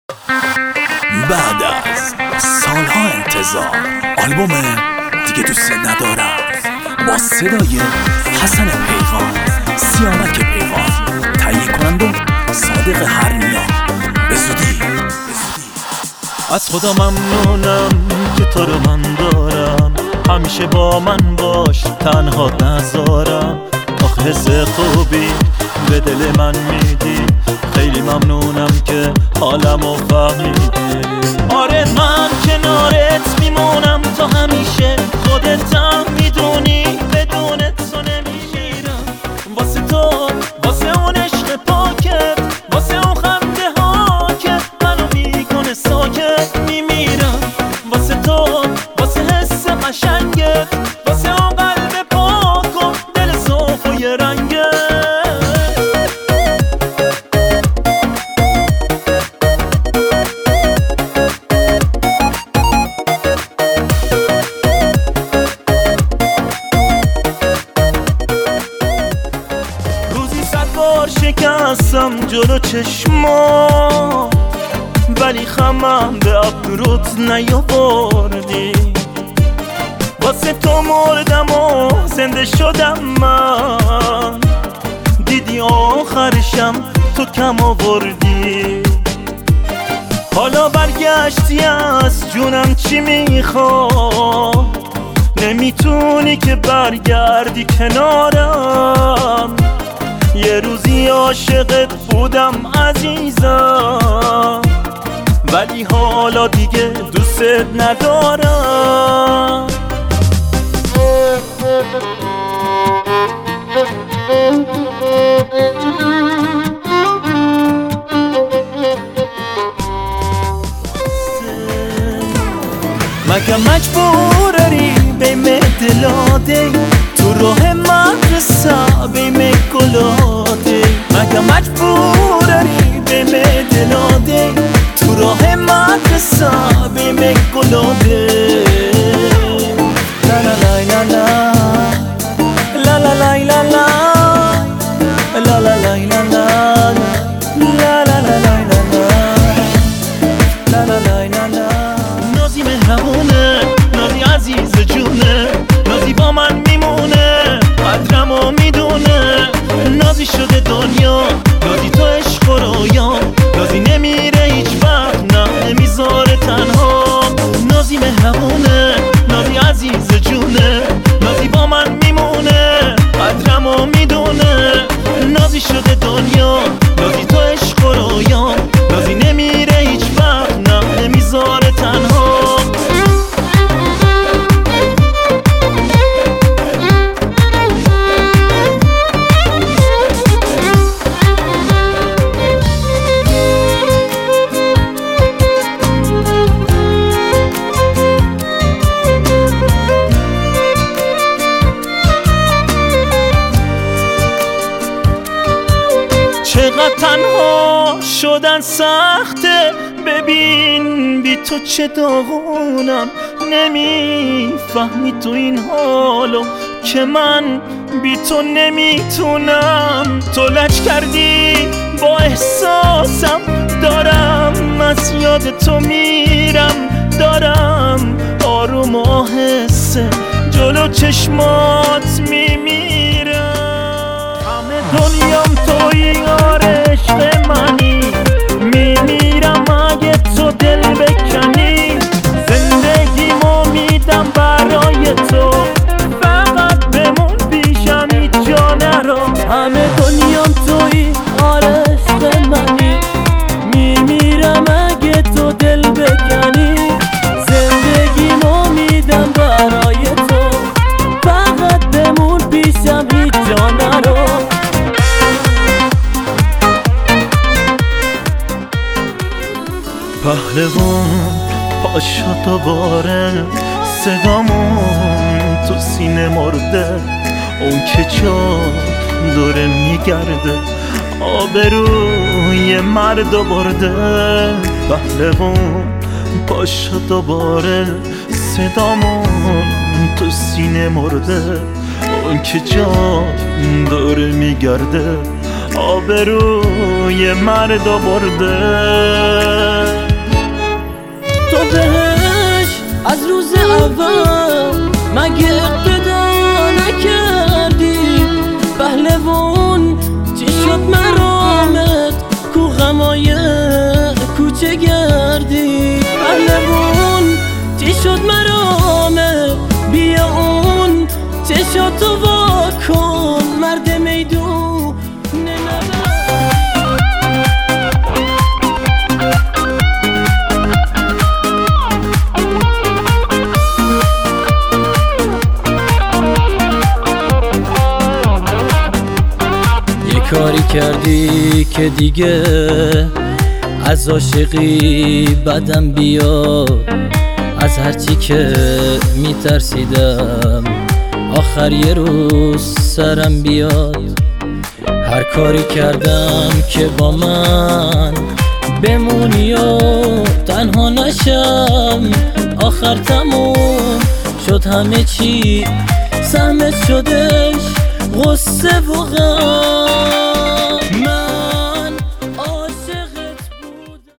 بعد از سالها انتظار آلبوم دیگه دوست ندارم با صدای حسن پیغان، سیامک پیغان، تهیه کننده صادق هرنیا. به زودی. از خدا ممنونم که تو رو من دارم، همیشه با من باش تنها نذارم. آخه حس خوبی به دل من میدی، خیلی ممنونم که حالمو فهمیدی. آره من کنارت میمونم تا همیشه، خودتم میدونی بدون تو نمیشیرم. واسه تو، واسه اون عشق پاکت، واسه اون خنده ها که منو میکنه ساکت میمیرم. واسه تو، واسه حس قشنگت، واسه اون قلب پاک و دل صاف و یه رنگت. شکستم جلو چشما، ولی خمم به ابروت نیاوردی. واسه تو مردم و زنده شدم من، دیدی آخرشم تو کم آوردی. حالا برگشتی از جونم چی میخواد، نمیتونی که برگردی کنارم. یه روزی عاشقت بودم عزیزم، ولی حالا دیگه دوست ندارم. مگه مجبوری بیم دلاده تو راه مدرسه بیم گلاده؟ مگه مجبوری بیم دلاده تو راه مدرسه بیم گلاده؟ لا لا لا لا لا لا لا لا لا لا لا لا لا لا لا لا لا. نازی مهربونه، نازی عزیز جونه، نازی با من میمونه، قدرمو میدونه. نازی شده دنیا، نازی تو عشق و رویام، نازی نمیره هیچ وقت، نه نمیذاره تنها. نازی مهربونه، نازی عزیز جونه، نازی با من میمونه، قدرمو میدونه. نازی شده دنیا، نازی تو عشق و رویام، نازی نمیره هیچ وقت، نه نمیذاره تنها. چقدر تنها شدن سخته، ببین بی تو چه داغونم. نمیفهمی تو این حالو که من بی تو نمیتونم. تو لج کردی با احساسم، دارم از یاد تو میرم، دارم آروم و آهسته جلو چشمات میمیرم. همه دنیام تویی، آره عشق منی، میمیرم اگه تو دل بکنی. زندگیمو میدم برای تو، فقط بمون پیشم هیچ جا نرو. همه دنیام تویی، آره عشق منی، میمیرم اگه تو دل بکنی. زندگیمو میدم برای تو، فقط بمون پیشم هیچ جا نرو. پهلوان پاشا دوباره، صدامون تو سینه مرده. اون که جا دوره میگرده، آبروی مرد برده. پهلوان پاشا دوباره، صدامون تو سینه مرده. اون که جا دوره میگرده، آبروی مرد برده. اول مگه اقتدا نکردی؟ پهلوان چی شد مرامت کو غمای کوچه گردی؟ پهلوان چی شد مرامت بیا اون چشاتو وا کن مرد میدون کاری کردی که دیگه از عاشقی بدم بیاد، از هرچی که میترسیدم آخر یه روز سرم بیاد. هر کاری کردم که با من بمونی و تنها نشم، آخر تموم شد همه چی، سهمت شدش غصه و غم.